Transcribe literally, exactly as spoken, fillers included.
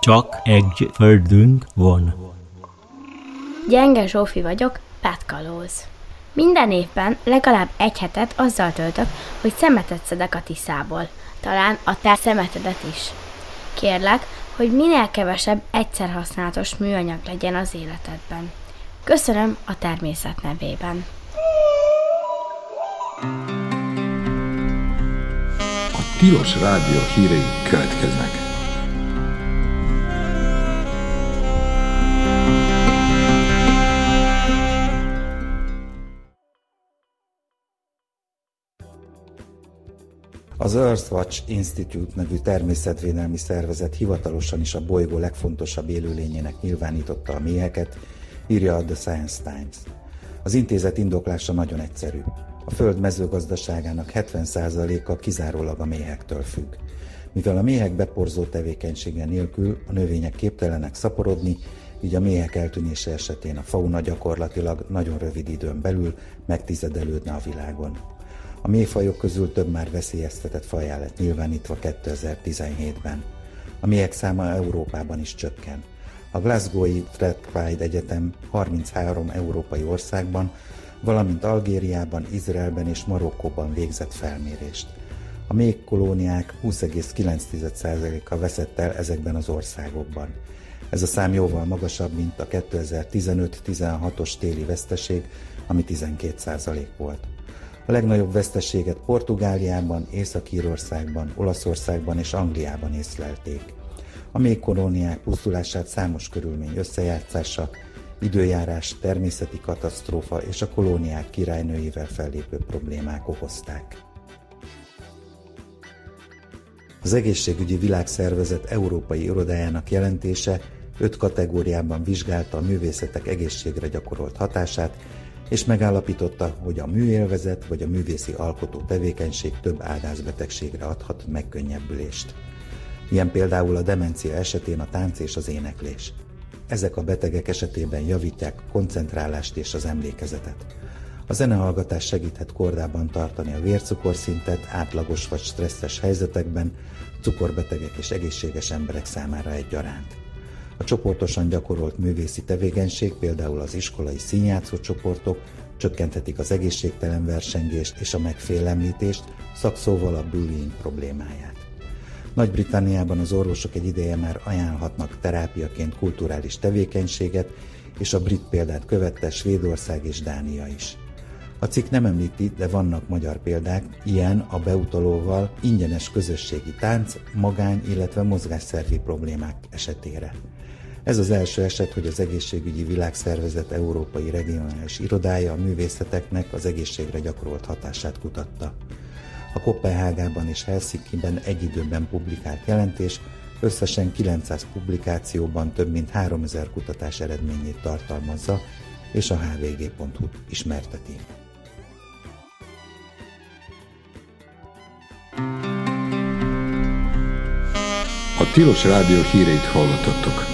Csak egy földünk van. Gyenge Zsófi vagyok, petkalóz. Minden évben legalább egy hetet azzal töltök, hogy szemetet szedek a Tiszából. Talán a te szemetedet is. Kérlek, hogy minél kevesebb egyszer használatos műanyag legyen az életedben. Köszönöm a természet nevében. A Tilos Rádió hírei következnek. Az Earthwatch Institute nevű természetvédelmi szervezet hivatalosan is a bolygó legfontosabb élőlényének nyilvánította a méheket, írja a The Science Times. Az intézet indoklása nagyon egyszerű. A Föld mezőgazdaságának hetven százaléka kizárólag a méhektől függ. Mivel a méhek beporzó tevékenysége nélkül a növények képtelenek szaporodni, így a méhek eltűnése esetén a fauna gyakorlatilag nagyon rövid időn belül megtizedelődne a világon. A méhfajok közül több már veszélyeztetett fajjá lett nyilvánítva kétezer-tizenhétben. A méhek száma Európában is csökken. A Glasgow-i Strathclyde Egyetem harminchárom európai országban, valamint Algériában, Izraelben és Marokkóban végzett felmérést. A méhkolóniák húsz egész kilenc százaléka veszett el ezekben az országokban. Ez a szám jóval magasabb, mint a kétezer-tizenöt-tizenhatos téli veszteség, ami tizenkét százalék volt. A legnagyobb veszteséget Portugáliában, Észak-Írországban, Olaszországban és Angliában észlelték. A méhkolóniák pusztulását számos körülmény összejátszása, időjárás, természeti katasztrófa és a kolóniák királynőivel fellépő problémák okozták. Az Egészségügyi Világszervezet Európai Irodájának jelentése öt kategóriában vizsgálta a művészetek egészségre gyakorolt hatását, és megállapította, hogy a műélvezet vagy a művészi alkotó tevékenység több ágázbetegségre adhat megkönnyebbülést. Ilyen például a demencia esetén a tánc és az éneklés. Ezek a betegek esetében javítják a koncentrálást és az emlékezetet. A zenehallgatás segíthet kordában tartani a vércukorszintet átlagos vagy stresszes helyzetekben, cukorbetegek és egészséges emberek számára egyaránt. A csoportosan gyakorolt művészi tevékenység, például az iskolai színjátszó csoportok csökkenthetik az egészségtelen versengést és a megfélemlítést, szakszóval a bullying problémáját. Nagy-Britanniában az orvosok egy ideje már ajánlhatnak terápiaként kulturális tevékenységet, és a brit példát követte Svédország és Dánia is. A cikk nem említi, de vannak magyar példák, ilyen a beutalóval ingyenes közösségi tánc, magány, illetve mozgásszervi problémák esetére. Ez az első eset, hogy az Egészségügyi Világszervezet Európai Regionális Irodája a művészeteknek az egészségre gyakorolt hatását kutatta. A Koppenhágában és Helsinkiben egy időben publikált jelentés összesen kilencszáz publikációban több mint háromezer kutatás eredményét tartalmazza, és a há vé gé pont hú-t ismerteti. A Tilos Rádió híreit hallottattok.